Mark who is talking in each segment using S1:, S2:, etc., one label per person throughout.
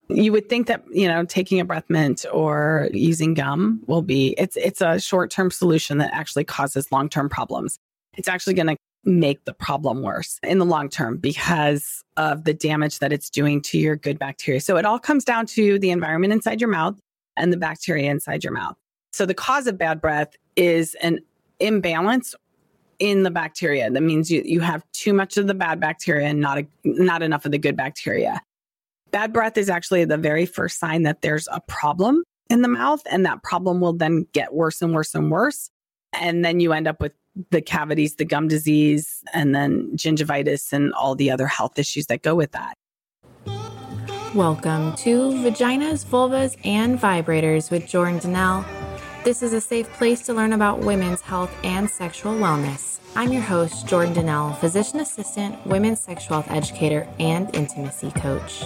S1: You would think that, taking a breath mint or using gum it's a short-term solution that actually causes long-term problems. It's actually going to make the problem worse in the long term because of the damage that it's doing to your good bacteria. So it all comes down to the environment inside your mouth and the bacteria inside your mouth. So the cause of bad breath is an imbalance in the bacteria. That means you have too much of the bad bacteria and not enough of the good bacteria. Bad breath is actually the very first sign that there's a problem in the mouth, and that problem will then get worse and worse and worse. And then you end up with the cavities, the gum disease, and then gingivitis and all the other health issues that go with that.
S2: Welcome to Vaginas, Vulvas, and Vibrators with Jordan Donnell. This is a safe place to learn about women's health and sexual wellness. I'm your host, Jordan Donnell, physician assistant, women's sexual health educator, and intimacy coach.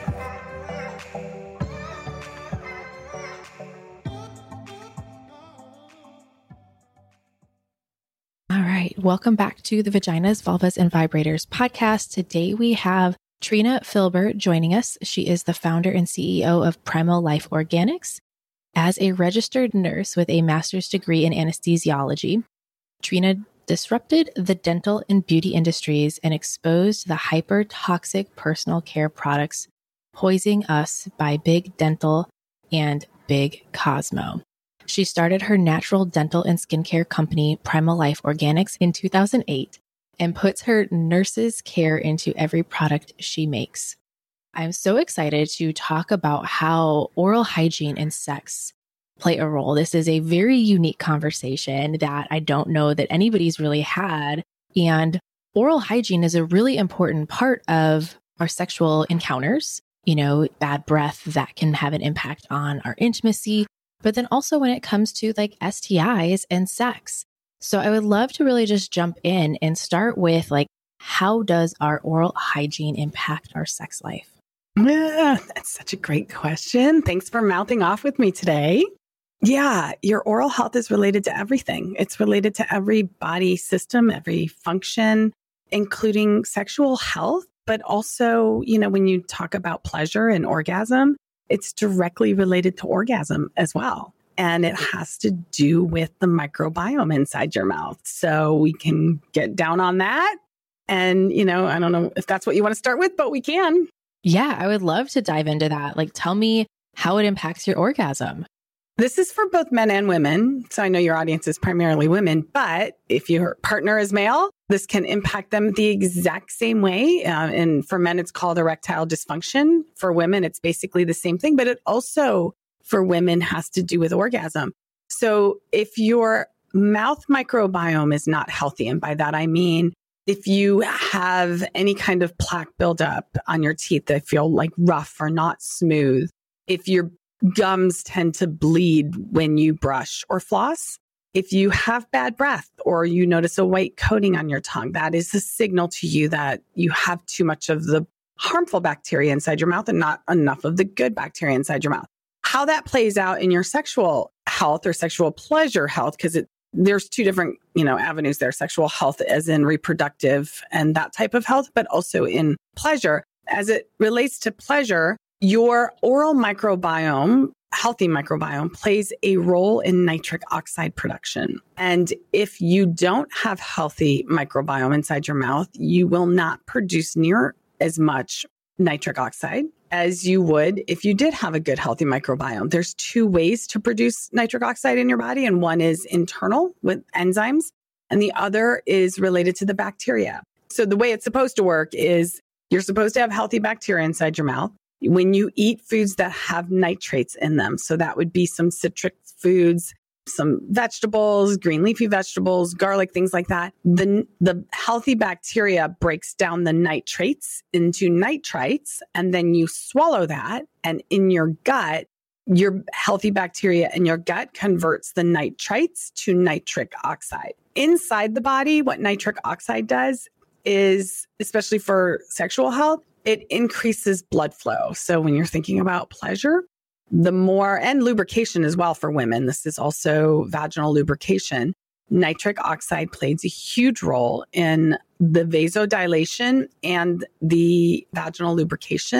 S2: All right, welcome back to the Vaginas, Vulvas, and Vibrators podcast. Today we have Trina Filbert joining us. She is the founder and CEO of Primal Life Organics. As a registered nurse with a master's degree in anesthesiology, Trina disrupted the dental and beauty industries and exposed the hyper-toxic personal care products poisoning us by Big Dental and Big Cosmo. She started her natural dental and skincare company, Primal Life Organics, in 2008 and puts her nurses' care into every product she makes. I'm so excited to talk about how oral hygiene and sex play a role. This is a very unique conversation that I don't know that anybody's really had. And oral hygiene is a really important part of our sexual encounters. Bad breath that can have an impact on our intimacy, but then also when it comes to like STIs and sex. So I would love to really just jump in and start with how does our oral hygiene impact our sex life?
S1: Yeah, that's such a great question. Thanks for mouthing off with me today. Yeah, your oral health is related to everything. It's related to every body system, every function, including sexual health. But also, when you talk about pleasure and orgasm, it's directly related to orgasm as well. And it has to do with the microbiome inside your mouth. So we can get down on that. And, I don't know if that's what you want to start with, but we can.
S2: Yeah, I would love to dive into that. Tell me how it impacts your orgasm.
S1: This is for both men and women. So I know your audience is primarily women, but if your partner is male, this can impact them the exact same way. And for men, it's called erectile dysfunction. For women, it's basically the same thing, but it also for women has to do with orgasm. So if your mouth microbiome is not healthy, and by that I mean, if you have any kind of plaque buildup on your teeth that feel rough or not smooth, if your gums tend to bleed when you brush or floss, if you have bad breath or you notice a white coating on your tongue, that is a signal to you that you have too much of the harmful bacteria inside your mouth and not enough of the good bacteria inside your mouth. How that plays out in your sexual health or sexual pleasure health, because there's two different, avenues there, sexual health as in reproductive and that type of health, but also in pleasure. As it relates to pleasure, your oral microbiome, healthy microbiome, plays a role in nitric oxide production. And if you don't have healthy microbiome inside your mouth, you will not produce near as much nitric oxide as you would if you did have a good, healthy microbiome. There's two ways to produce nitric oxide in your body, and one is internal with enzymes, and the other is related to the bacteria. So the way it's supposed to work is you're supposed to have healthy bacteria inside your mouth when you eat foods that have nitrates in them. So that would be some citric foods, some vegetables, green leafy vegetables, garlic, things like that. The healthy bacteria breaks down the nitrates into nitrites, and then you swallow that. And in your gut, your healthy bacteria in your gut converts the nitrites to nitric oxide. Inside the body, what nitric oxide does is, especially for sexual health, it increases blood flow. So when you're thinking about pleasure, the more, and lubrication as well for women, this is also vaginal lubrication. Nitric oxide plays a huge role in the vasodilation and the vaginal lubrication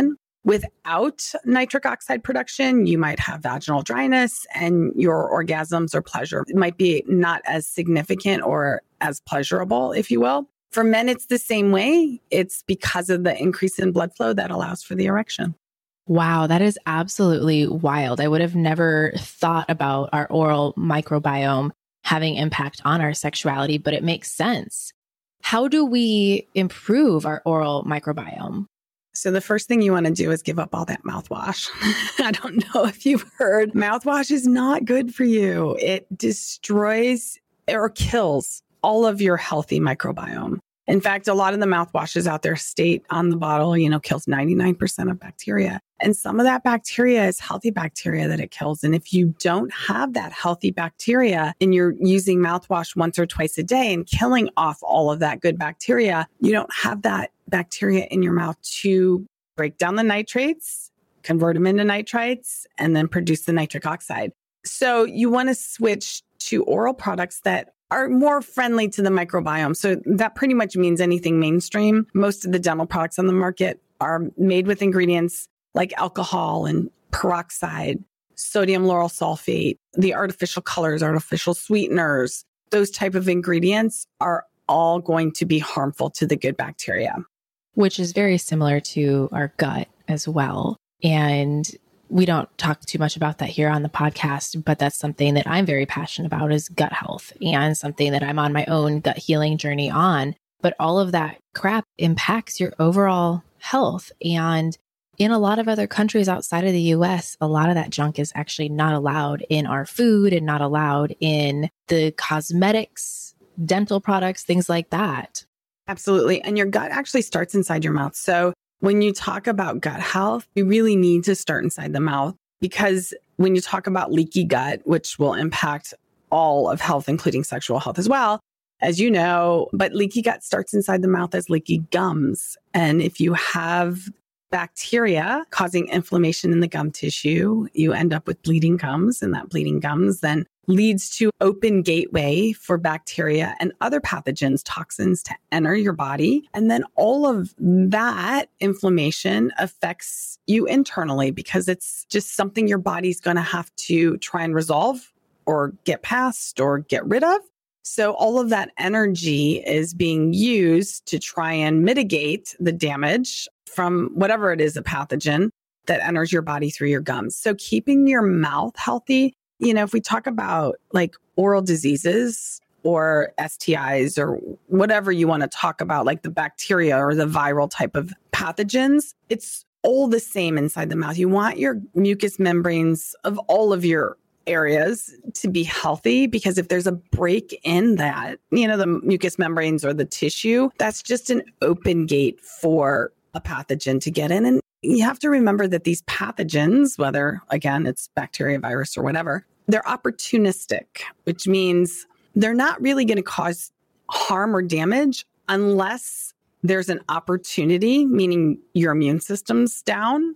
S1: Without nitric oxide production, you might have vaginal dryness and your orgasms or pleasure might be not as significant or as pleasurable, if you will. For men, it's the same way. It's because of the increase in blood flow that allows for the erection.
S2: Wow, that is absolutely wild. I would have never thought about our oral microbiome having impact on our sexuality, but it makes sense. How do we improve our oral microbiome?
S1: So the first thing you want to do is give up all that mouthwash. I don't know if you've heard, mouthwash is not good for you. It destroys or kills all of your healthy microbiome. In fact, a lot of the mouthwashes out there state on the bottle, kills 99% of bacteria. And some of that bacteria is healthy bacteria that it kills. And if you don't have that healthy bacteria and you're using mouthwash once or twice a day and killing off all of that good bacteria, you don't have that bacteria in your mouth to break down the nitrates, convert them into nitrites, and then produce the nitric oxide. So you want to switch to oral products that are more friendly to the microbiome. So that pretty much means anything mainstream. Most of the dental products on the market are made with ingredients like alcohol and peroxide, sodium lauryl sulfate, the artificial colors, artificial sweeteners. Those type of ingredients are all going to be harmful to the good bacteria.
S2: Which is very similar to our gut as well. And we don't talk too much about that here on the podcast, but that's something that I'm very passionate about is gut health and something that I'm on my own gut healing journey on. But all of that crap impacts your overall health. And in a lot of other countries outside of the US, a lot of that junk is actually not allowed in our food and not allowed in the cosmetics, dental products, things like that.
S1: Absolutely. And your gut actually starts inside your mouth. So when you talk about gut health, you really need to start inside the mouth because when you talk about leaky gut, which will impact all of health, including sexual health as well, as you know, but leaky gut starts inside the mouth as leaky gums. And if you have bacteria causing inflammation in the gum tissue, you end up with bleeding gums, and that bleeding gums then leads to open gateway for bacteria and other pathogens, toxins to enter your body. And then all of that inflammation affects you internally because it's just something your body's going to have to try and resolve or get past or get rid of. So all of that energy is being used to try and mitigate the damage from whatever it is, a pathogen that enters your body through your gums. So keeping your mouth healthy, if we talk about like oral diseases or STIs or whatever you want to talk about, like the bacteria or the viral type of pathogens, it's all the same inside the mouth. You want your mucous membranes of all of your areas to be healthy because if there's a break in that, the mucous membranes or the tissue, that's just an open gate for a pathogen to get in. And you have to remember that these pathogens, whether, again, it's bacteria, virus, or whatever, they're opportunistic, which means they're not really going to cause harm or damage unless there's an opportunity, meaning your immune system's down,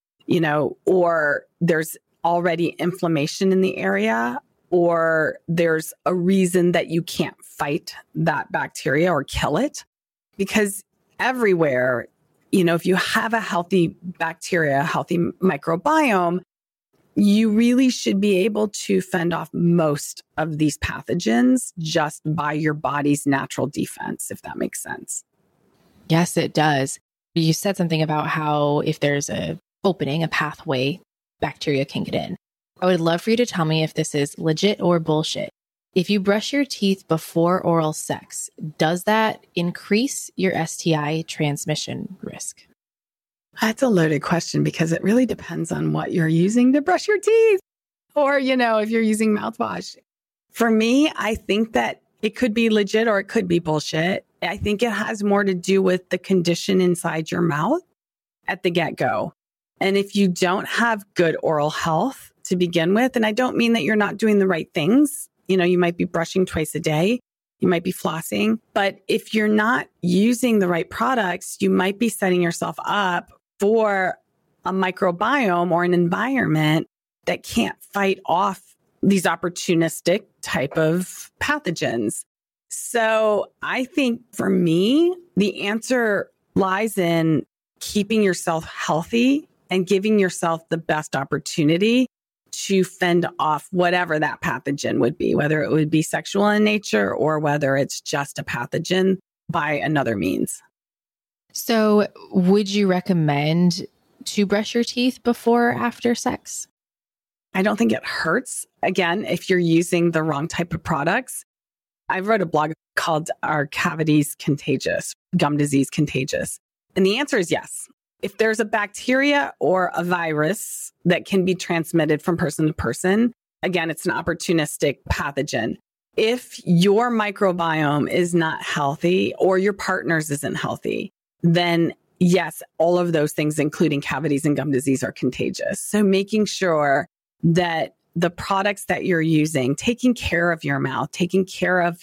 S1: or there's already inflammation in the area, or there's a reason that you can't fight that bacteria or kill it. Because everywhere, if you have a healthy bacteria, a healthy microbiome, you really should be able to fend off most of these pathogens just by your body's natural defense, if that makes sense.
S2: Yes, it does. You said something about how if there's a opening, a pathway, bacteria can get in. I would love for you to tell me if this is legit or bullshit. If you brush your teeth before oral sex, does that increase your STI transmission risk?
S1: That's a loaded question because it really depends on what you're using to brush your teeth or, if you're using mouthwash. For me, I think that it could be legit or it could be bullshit. I think it has more to do with the condition inside your mouth at the get-go. And if you don't have good oral health to begin with, and I don't mean that you're not doing the right things, you might be brushing twice a day, you might be flossing, but if you're not using the right products, you might be setting yourself up for a microbiome or an environment that can't fight off these opportunistic type of pathogens. So I think for me, the answer lies in keeping yourself healthy and giving yourself the best opportunity to fend off whatever that pathogen would be, whether it would be sexual in nature or whether it's just a pathogen by another means.
S2: So would you recommend to brush your teeth before or after sex?
S1: I don't think it hurts. Again, if you're using the wrong type of products. I wrote a blog called Are Cavities Contagious? Gum Disease Contagious? And the answer is yes. If there's a bacteria or a virus that can be transmitted from person to person, again, it's an opportunistic pathogen. If your microbiome is not healthy or your partner's isn't healthy, then yes, all of those things, including cavities and gum disease, are contagious. So making sure that the products that you're using, taking care of your mouth, taking care of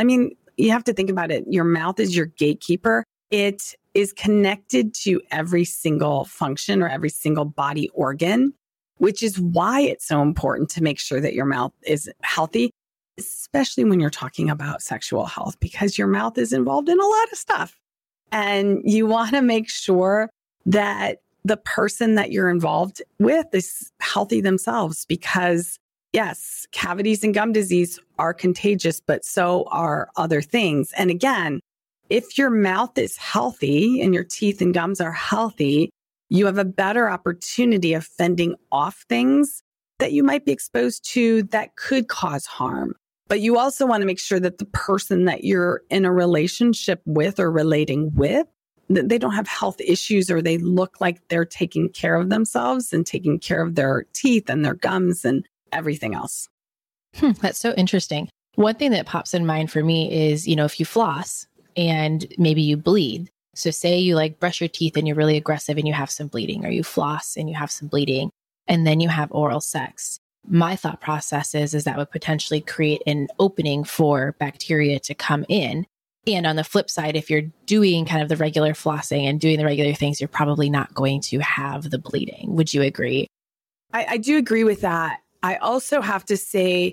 S1: you have to think about it. Your mouth is your gatekeeper. It is connected to every single function or every single body organ, which is why it's so important to make sure that your mouth is healthy, especially when you're talking about sexual health, because your mouth is involved in a lot of stuff. And you want to make sure that the person that you're involved with is healthy themselves, because yes, cavities and gum disease are contagious, but so are other things. And again, if your mouth is healthy and your teeth and gums are healthy, you have a better opportunity of fending off things that you might be exposed to that could cause harm. But you also want to make sure that the person that you're in a relationship with or relating with, that they don't have health issues or they look like they're taking care of themselves and taking care of their teeth and their gums and everything else.
S2: That's so interesting. One thing that pops in mind for me is, if you floss and maybe you bleed. So say you brush your teeth and you're really aggressive and you have some bleeding, or you floss and you have some bleeding, and then you have oral sex. My thought process is that would potentially create an opening for bacteria to come in. And on the flip side, if you're doing kind of the regular flossing and doing the regular things, you're probably not going to have the bleeding. Would you agree?
S1: I do agree with that. I also have to say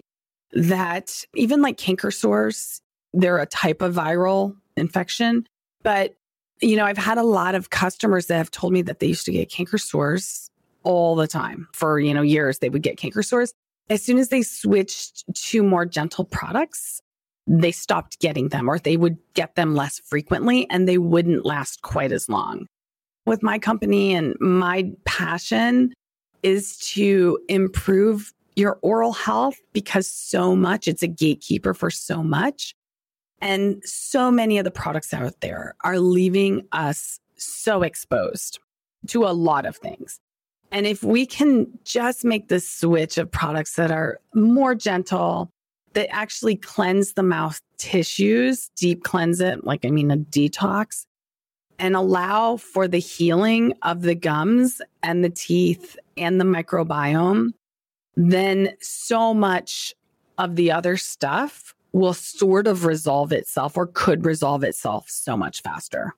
S1: that even canker sores, they're a type of viral infection. But, I've had a lot of customers that have told me that they used to get canker sores all the time. For, years, they would get canker sores. As soon as they switched to more gentle products, they stopped getting them, or they would get them less frequently and they wouldn't last quite as long. With my company and my passion is to improve your oral health, because so much, it's a gatekeeper for so much. And so many of the products out there are leaving us so exposed to a lot of things. And if we can just make the switch of products that are more gentle, that actually cleanse the mouth tissues, deep cleanse it, a detox, and allow for the healing of the gums and the teeth and the microbiome, then so much of the other stuff will sort of resolve itself, or could resolve itself so much faster.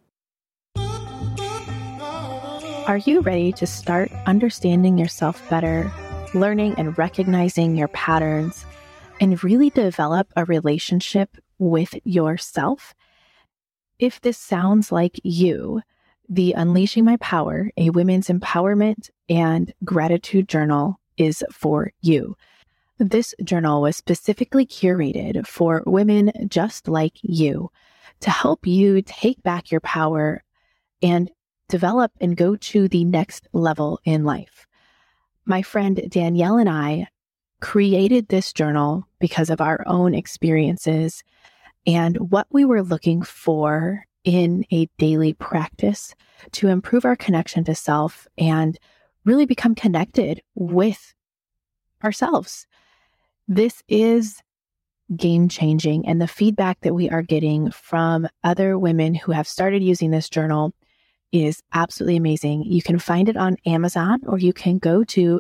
S2: Are you ready to start understanding yourself better, learning and recognizing your patterns, and really develop a relationship with yourself? If this sounds like you, the Unleashing My Power, a women's empowerment and gratitude journal, is for you. This journal was specifically curated for women just like you, to help you take back your power and develop and go to the next level in life. My friend Danielle and I created this journal because of our own experiences and what we were looking for in a daily practice to improve our connection to self and really become connected with ourselves. This is game changing, and the feedback that we are getting from other women who have started using this journal is absolutely amazing. You can find it on Amazon, or you can go to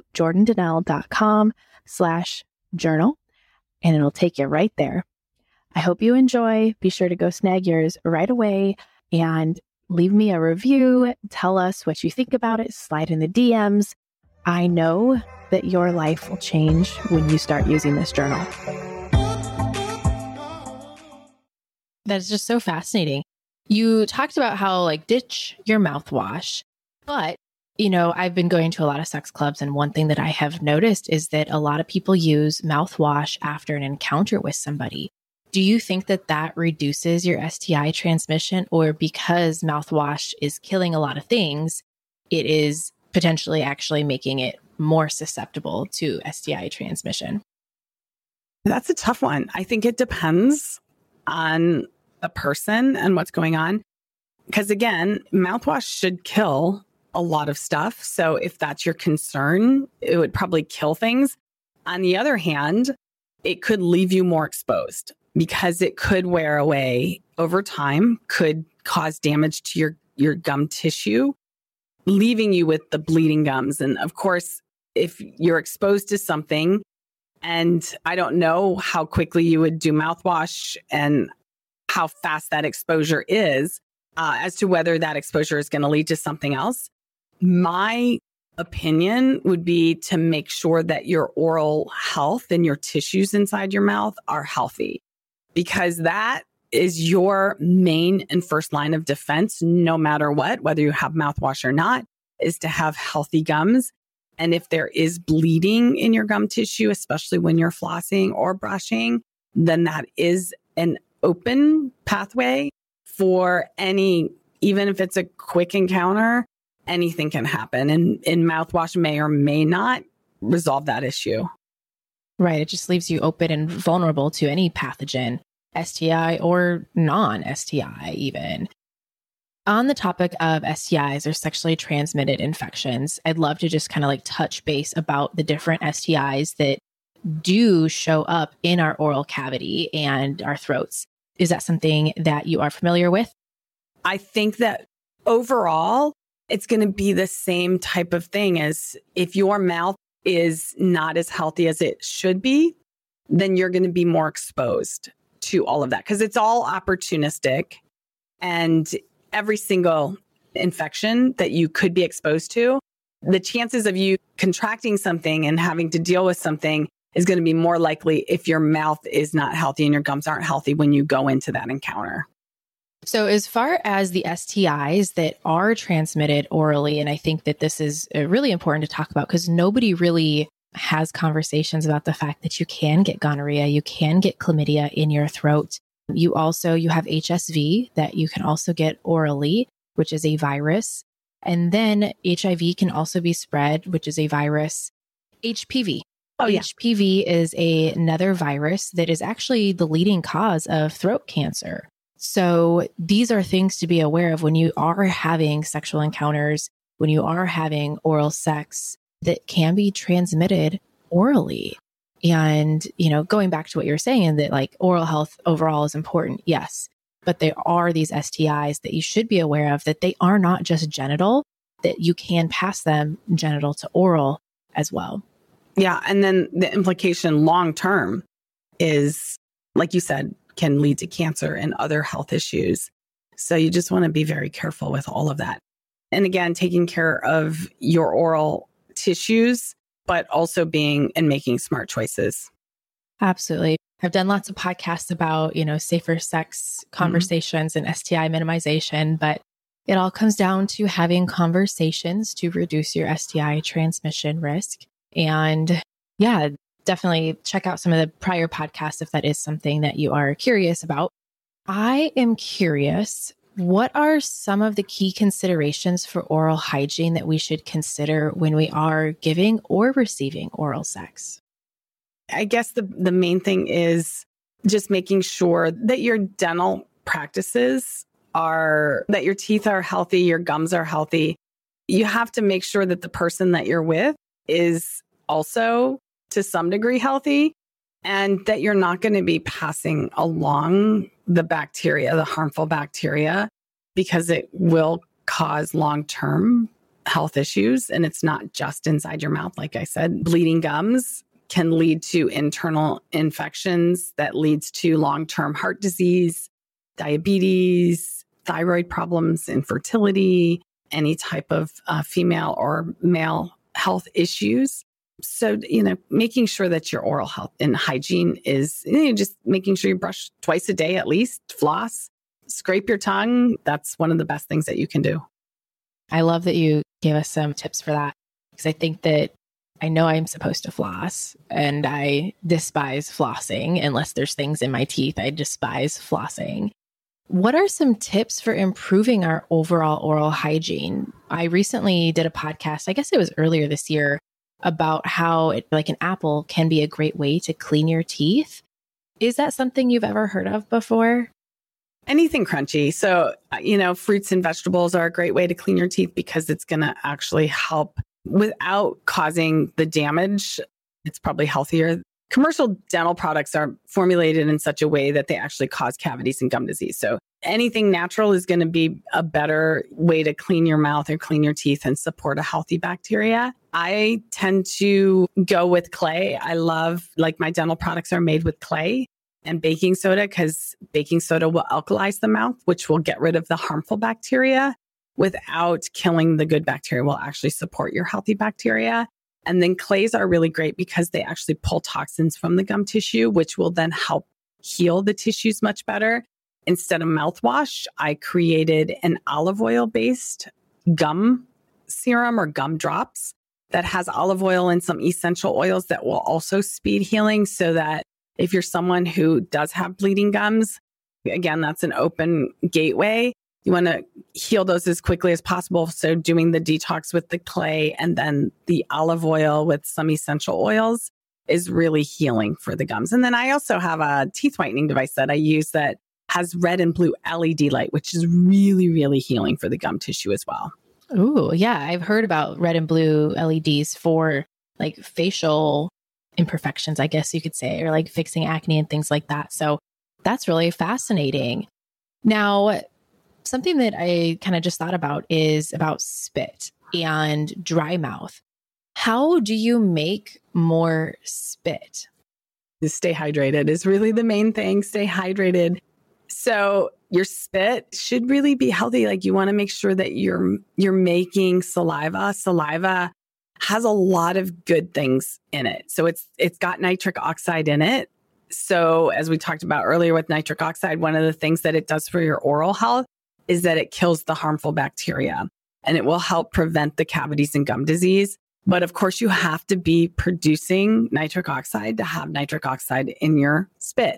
S2: jordandannelle.com/journal and it'll take you right there. I hope you enjoy. Be sure to go snag yours right away and leave me a review. Tell us what you think about it. Slide in the DMs. I know that your life will change when you start using this journal. That's just so fascinating. You talked about how ditch your mouthwash, but I've been going to a lot of sex clubs, and one thing that I have noticed is that a lot of people use mouthwash after an encounter with somebody. Do you think that that reduces your STI transmission, or because mouthwash is killing a lot of things, it is potentially actually making it more susceptible to STI transmission?
S1: That's a tough one. I think it depends on the person and what's going on. Because again, mouthwash should kill a lot of stuff. So if that's your concern, it would probably kill things. On the other hand, it could leave you more exposed because it could wear away over time, could cause damage to your gum tissue, leaving you with the bleeding gums. And of course, if you're exposed to something, and I don't know how quickly you would do mouthwash and how fast that exposure is, as to whether that exposure is going to lead to something else. My opinion would be to make sure that your oral health and your tissues inside your mouth are healthy, because that is your main and first line of defense, no matter what, whether you have mouthwash or not, is to have healthy gums. And if there is bleeding in your gum tissue, especially when you're flossing or brushing, then that is an open pathway for any, even if it's a quick encounter, anything can happen. And mouthwash may or may not resolve that issue.
S2: Right. It just leaves you open and vulnerable to any pathogen, STI or non-STI even. On the topic of STIs or sexually transmitted infections, I'd love to just kind of like touch base about the different STIs that do show up in our oral cavity and our throats. Is that something that you are familiar with?
S1: I think that overall, it's going to be the same type of thing as if your mouth is not as healthy as it should be, then you're going to be more exposed to all of that because it's all opportunistic. And every single infection that you could be exposed to, the chances of you contracting something and having to deal with something is going to be more likely if your mouth is not healthy and your gums aren't healthy when you go into that encounter.
S2: So as far as the STIs that are transmitted orally, and I think that this is really important to talk about because nobody really has conversations about the fact that you can get gonorrhea, you can get chlamydia in your throat. You have HSV that you can also get orally, which is a virus. And then HIV can also be spread, which is a virus. HPV.
S1: Oh, yeah.
S2: HPV is another virus that is actually the leading cause of throat cancer. So these are things to be aware of when you are having sexual encounters, when you are having oral sex that can be transmitted orally. And, going back to what you're saying, that like oral health overall is important. Yes. But there are these STIs that you should be aware of, that they are not just genital, that you can pass them genital to oral as well.
S1: Yeah. And then the implication long term is, like you said, can lead to cancer and other health issues. So you just want to be very careful with all of that. And again, taking care of your oral tissues, but also being and making smart choices.
S2: Absolutely. I've done lots of podcasts about, safer sex conversations and STI minimization, but it all comes down to having conversations to reduce your STI transmission risk. And yeah, definitely check out some of the prior podcasts if that is something that you are curious about. I am curious, what are some of the key considerations for oral hygiene that we should consider when we are giving or receiving oral sex?
S1: I guess the main thing is just making sure that your dental practices that your teeth are healthy, your gums are healthy. You have to make sure that the person that you're with is also to some degree healthy, and that you're not going to be passing along the bacteria, the harmful bacteria, because it will cause long-term health issues. And it's not just inside your mouth. Like I said, bleeding gums can lead to internal infections that leads to long-term heart disease, diabetes, thyroid problems, infertility, any type of female or male health issues. So, making sure that your oral health and hygiene is just making sure you brush twice a day at least, floss, scrape your tongue. That's one of the best things that you can do.
S2: I love that you give us some tips for that. Because I think that I know I'm supposed to floss and I despise flossing unless there's things in my teeth. I despise flossing. What are some tips for improving our overall oral hygiene? I recently did a podcast, I guess it was earlier this year, about how like an apple can be a great way to clean your teeth. Is that something you've ever heard of before?
S1: Anything crunchy. So, fruits and vegetables are a great way to clean your teeth because it's going to actually help without causing the damage. It's probably healthier. Commercial dental products are formulated in such a way that they actually cause cavities and gum disease. So anything natural is going to be a better way to clean your mouth or clean your teeth and support a healthy bacteria. I tend to go with clay. I love, like, my dental products are made with clay and baking soda because baking soda will alkalize the mouth, which will get rid of the harmful bacteria without killing the good bacteria. Will actually support your healthy bacteria. And then clays are really great because they actually pull toxins from the gum tissue, which will then help heal the tissues much better. Instead of mouthwash, I created an olive oil based gum serum or gum drops that has olive oil and some essential oils that will also speed healing, so that if you're someone who does have bleeding gums, again, that's an open gateway. You want to heal those as quickly as possible. So doing the detox with the clay and then the olive oil with some essential oils is really healing for the gums. And then I also have a teeth whitening device that I use that has red and blue LED light, which is really, really healing for the gum tissue as well.
S2: Ooh, yeah. I've heard about red and blue LEDs for like facial imperfections, I guess you could say, or like fixing acne and things like that. So that's really fascinating. Now, something that I kind of just thought about is about spit and dry mouth. How do you make more spit?
S1: Stay hydrated is really the main thing. Stay hydrated. So your spit should really be healthy. Like, you want to make sure that you're making saliva. Saliva has a lot of good things in it. So it's got nitric oxide in it. So as we talked about earlier with nitric oxide, one of the things that it does for your oral health is that it kills the harmful bacteria and it will help prevent the cavities and gum disease. But of course, you have to be producing nitric oxide to have nitric oxide in your spit.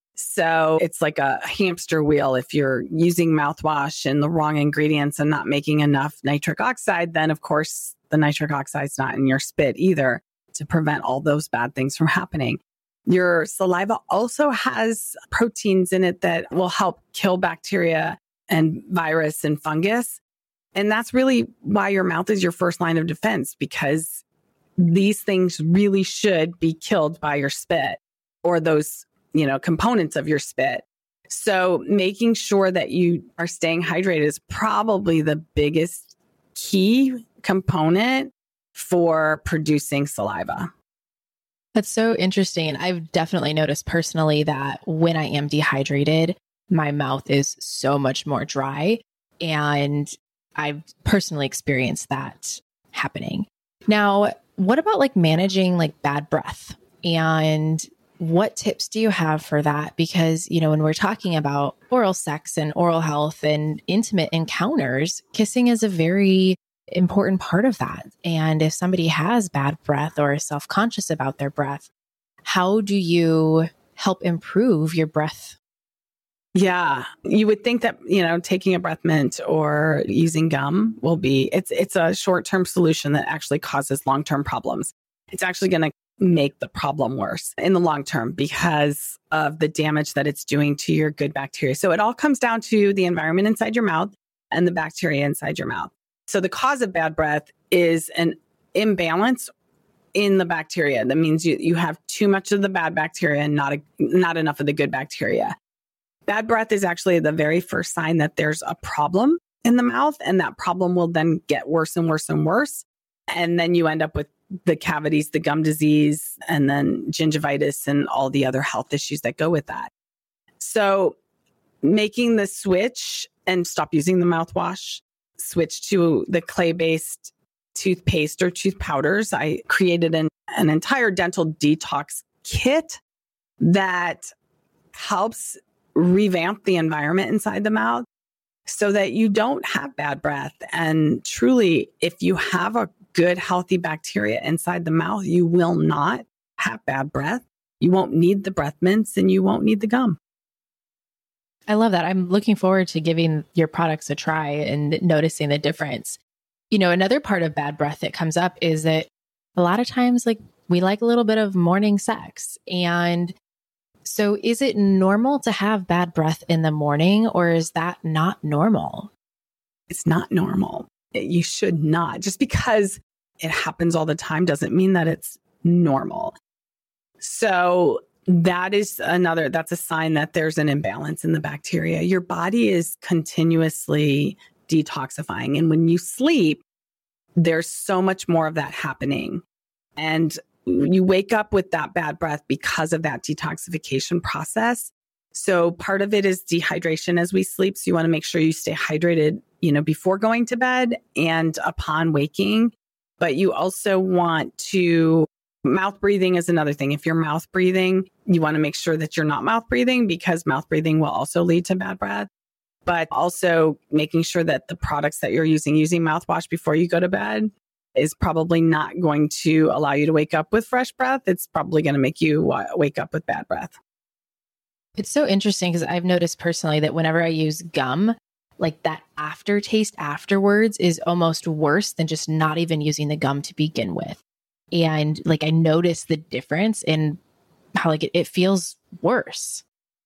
S1: So it's like a hamster wheel. If you're using mouthwash and the wrong ingredients and not making enough nitric oxide, then of course the nitric oxide is not in your spit either to prevent all those bad things from happening. Your saliva also has proteins in it that will help kill bacteria and virus and fungus. And that's really why your mouth is your first line of defense, because these things really should be killed by your spit or those, components of your spit. So making sure that you are staying hydrated is probably the biggest key component for producing saliva.
S2: That's so interesting. And I've definitely noticed personally that when I am dehydrated, my mouth is so much more dry. And I've personally experienced that happening. Now, what about like managing like bad breath? And what tips do you have for that? Because, when we're talking about oral sex and oral health and intimate encounters, kissing is a very important part of that. And if somebody has bad breath or is self-conscious about their breath, how do you help improve your breath?
S1: Yeah, you would think that, taking a breath mint or using gum will be, it's a short-term solution that actually causes long-term problems. It's actually going to make the problem worse in the long term because of the damage that it's doing to your good bacteria. So it all comes down to the environment inside your mouth and the bacteria inside your mouth. So the cause of bad breath is an imbalance in the bacteria. That means you have too much of the bad bacteria and not enough of the good bacteria. Bad breath is actually the very first sign that there's a problem in the mouth, and that problem will then get worse and worse and worse. And then you end up with the cavities, the gum disease, and then gingivitis and all the other health issues that go with that. So making the switch and stop using the mouthwash, switch to the clay-based toothpaste or tooth powders. I created an entire dental detox kit that helps revamp the environment inside the mouth so that you don't have bad breath. And truly, if you have a good, healthy bacteria inside the mouth, you will not have bad breath. You won't need the breath mints and you won't need the gum.
S2: I love that. I'm looking forward to giving your products a try and noticing the difference. Another part of bad breath that comes up is that a lot of times, we like a little bit of morning sex. And so is it normal to have bad breath in the morning, or is that not normal?
S1: It's not normal. You should not. Just because it happens all the time doesn't mean that it's normal. So that's a sign that there's an imbalance in the bacteria. Your body is continuously detoxifying. And when you sleep, there's so much more of that happening. And you wake up with that bad breath because of that detoxification process. So part of it is dehydration as we sleep. So you want to make sure you stay hydrated, before going to bed and upon waking. But you also want to, mouth breathing is another thing. If you're mouth breathing, you want to make sure that you're not mouth breathing, because mouth breathing will also lead to bad breath. But also making sure that the products that you're using mouthwash before you go to bed, is probably not going to allow you to wake up with fresh breath. It's probably going to make you wake up with bad breath.
S2: It's so interesting because I've noticed personally that whenever I use gum, that aftertaste afterwards is almost worse than just not even using the gum to begin with. And I notice the difference in how it feels worse.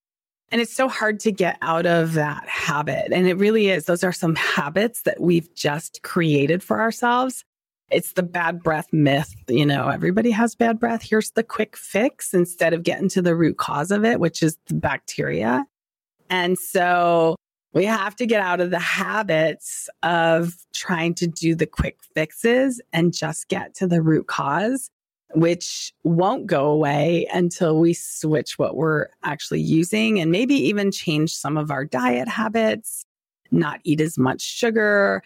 S1: And it's so hard to get out of that habit. And it really is. Those are some habits that we've just created for ourselves. It's the bad breath myth. Everybody has bad breath. Here's the quick fix instead of getting to the root cause of it, which is the bacteria. And so we have to get out of the habits of trying to do the quick fixes and just get to the root cause, which won't go away until we switch what we're actually using and maybe even change some of our diet habits, not eat as much sugar.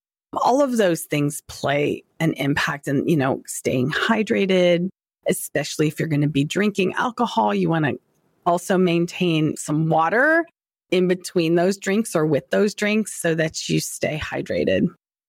S1: All of those things play an impact in, staying hydrated, especially if you're going to be drinking alcohol. You want to also maintain some water in between those drinks or with those drinks so that you stay hydrated.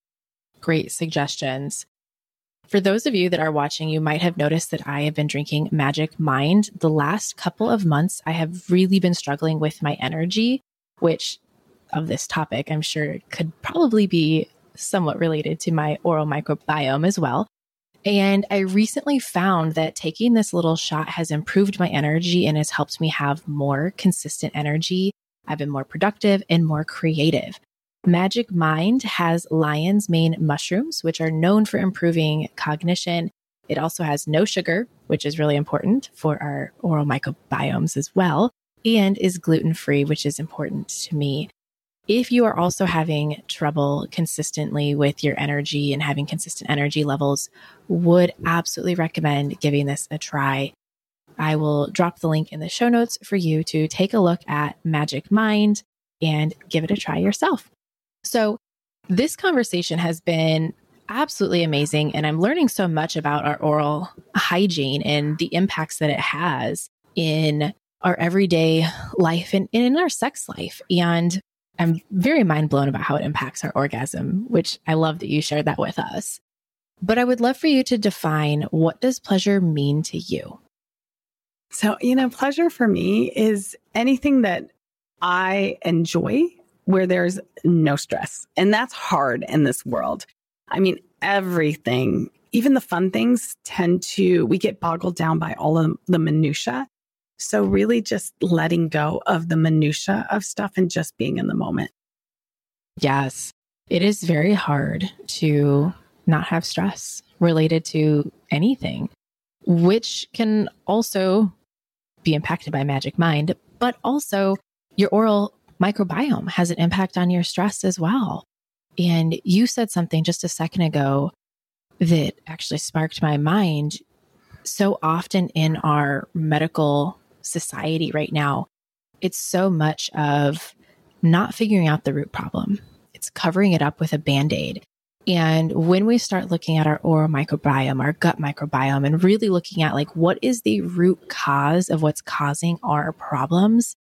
S2: Great suggestions. For those of you that are watching, you might have noticed that I have been drinking Magic Mind. The last couple of months, I have really been struggling with my energy, which of this topic, I'm sure could probably be somewhat related to my oral microbiome as well. And I recently found that taking this little shot has improved my energy and has helped me have more consistent energy. I've been more productive and more creative. Magic Mind has lion's mane mushrooms, which are known for improving cognition. It also has no sugar, which is really important for our oral microbiomes as well, and is gluten-free, which is important to me. If you are also having trouble consistently with your energy and having consistent energy levels, would absolutely recommend giving this a try. I will drop the link in the show notes for you to take a look at Magic Mind and give it a try yourself. So this conversation has been absolutely amazing, and I'm learning so much about our oral hygiene and the impacts that it has in our everyday life and in our sex life. And I'm very mind blown about how it impacts our orgasm, which I love that you shared that with us. But I would love for you to define, what does pleasure mean to you?
S1: So, pleasure for me is anything that I enjoy where there's no stress. And that's hard in this world. I mean, everything, even the fun things we get boggled down by all of the minutia. So really just letting go of the minutia of stuff and just being in the moment.
S2: Yes, it is very hard to not have stress related to anything, which can also be impacted by Magic Mind, but also your oral microbiome has an impact on your stress as well. And you said something just a second ago that actually sparked my mind. So often in our medical society right now, it's so much of not figuring out the root problem. It's covering it up with a Band-Aid. And when we start looking at our oral microbiome, our gut microbiome, and really looking at what is the root cause of what's causing our problems,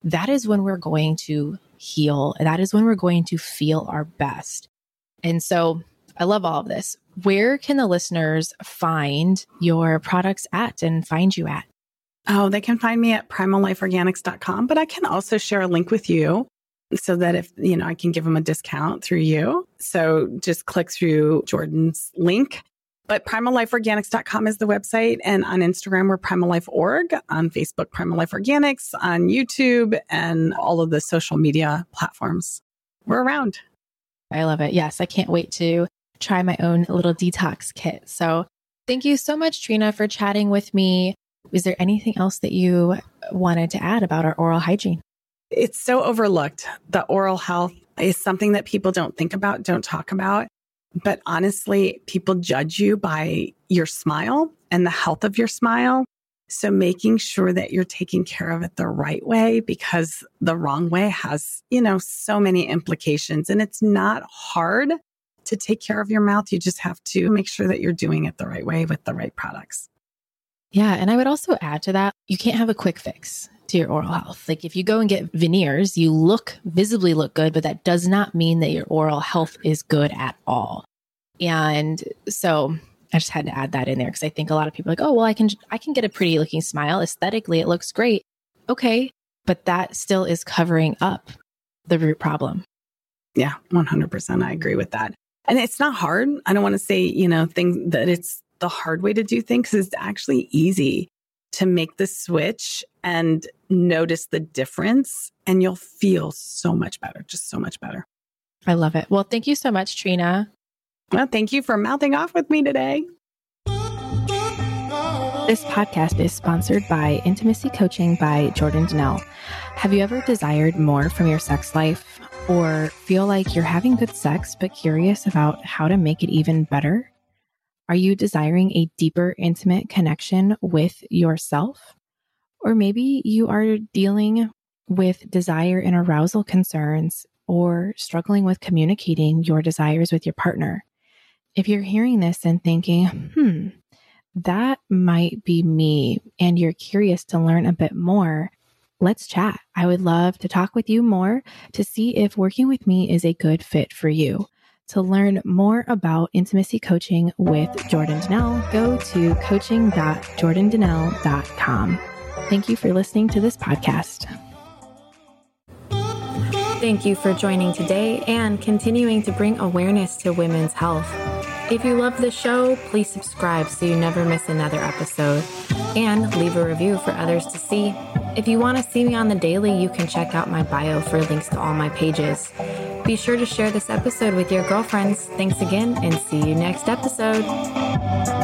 S2: that is when we're going to heal. That is when we're going to feel our best. And so I love all of this. Where can the listeners find your products at and find you at?
S1: Oh, they can find me at primallifeorganics.com, but I can also share a link with you so that if, I can give them a discount through you. So just click through Jordan's link. But primallifeorganics.com is the website. And on Instagram, we're primallife.org. On Facebook, Primal Life Organics. On YouTube and all of the social media platforms. We're around.
S2: I love it. Yes, I can't wait to try my own little detox kit. So thank you so much, Trina, for chatting with me. Is there anything else that you wanted to add about our oral hygiene?
S1: It's so overlooked. The oral health is something that people don't think about, don't talk about. But honestly, people judge you by your smile and the health of your smile. So making sure that you're taking care of it the right way, because the wrong way has, so many implications. And it's not hard to take care of your mouth. You just have to make sure that you're doing it the right way with the right products.
S2: Yeah. And I would also add to that, you can't have a quick fix to your oral health. Like if you go and get veneers, you visibly look good, but that does not mean that your oral health is good at all. And so I just had to add that in there because I think a lot of people are like, oh, well, I can get a pretty looking smile. Aesthetically, it looks great. Okay. But that still is covering up the root problem.
S1: Yeah, 100%. I agree with that. And it's not hard. I don't want to say, things that it's the hard way to do things. It's actually easy to make the switch and notice the difference, and you'll feel so much better, just so much better.
S2: I love it. Well, thank you so much, Trina.
S1: Well, thank you for mouthing off with me today.
S2: This podcast is sponsored by Intimacy Coaching by Jordan Donnell. Have you ever desired more from your sex life or feel like you're having good sex but curious about how to make it even better? Are you desiring a deeper, intimate connection with yourself? Or maybe you are dealing with desire and arousal concerns or struggling with communicating your desires with your partner. If you're hearing this and thinking, that might be me, and you're curious to learn a bit more, let's chat. I would love to talk with you more to see if working with me is a good fit for you. To learn more about intimacy coaching with Jordan Donnell, go to coaching.jordandonnell.com. Thank you for listening to this podcast. Thank you for joining today and continuing to bring awareness to women's health. If you love the show, please subscribe so you never miss another episode, and leave a review for others to see. If you want to see me on the daily, you can check out my bio for links to all my pages. Be sure to share this episode with your girlfriends. Thanks again, and see you next episode.